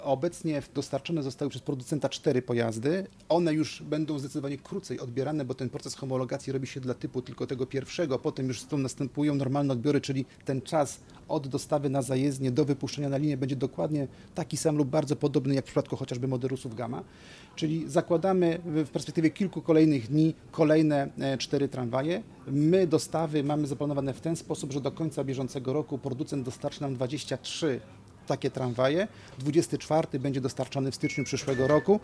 Obecnie dostarczone zostały przez producenta 4 pojazdy. One już będą zdecydowanie krócej odbierane, bo ten proces homologacji robi się dla typu tylko tego pierwszego. Potem już następują normalne odbiory, czyli ten czas od dostawy na zajezdnię do wypuszczenia na linię będzie dokładnie taki sam lub bardzo podobny jak w przypadku chociażby Moderusów Gamma. Czyli zakładamy w perspektywie kilku kolejnych dni kolejne 4 tramwaje. My dostawy mamy zaplanowane w ten sposób, że do końca bieżącego roku producent dostarczy nam 23 takie tramwaje. 24 będzie dostarczany w styczniu przyszłego roku.